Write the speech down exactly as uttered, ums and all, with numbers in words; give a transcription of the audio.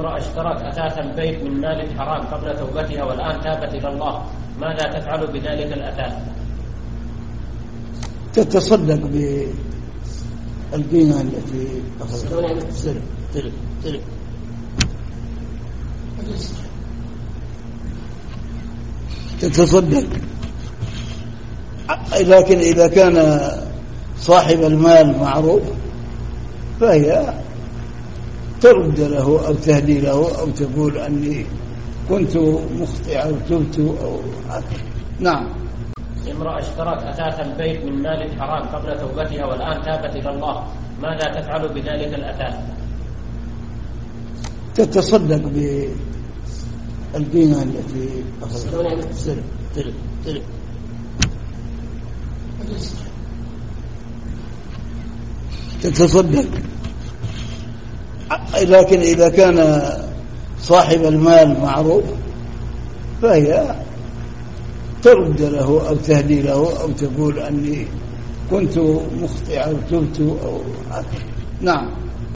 امرأة اشترت أثاث البيت من مال حرام قبل توبتها والآن تابت إلى الله، ماذا تفعل بذلك الأثاث؟ تتصدق بالقيمة التي أخذتها. سلم سلم سلم تتصدق، لكن إذا كان صاحب المال معروف فهي ترد له أو تهدي له أو تقول أني كنت مخطئة أو تبت أو نعم. امرأة اشترت أثاث البيت من مال حرام قبل توبتها والآن تابت إلى الله، ماذا تفعل بذلك الأثاث؟ تتصدق بالقيمة التي أخذتها. سلم سلم سلم تتصدق، لكن إذا كان صاحب المال معروف فهي ترد له أو تهدي له أو تقول أني كنت مخطئة أو تبت أو نعم.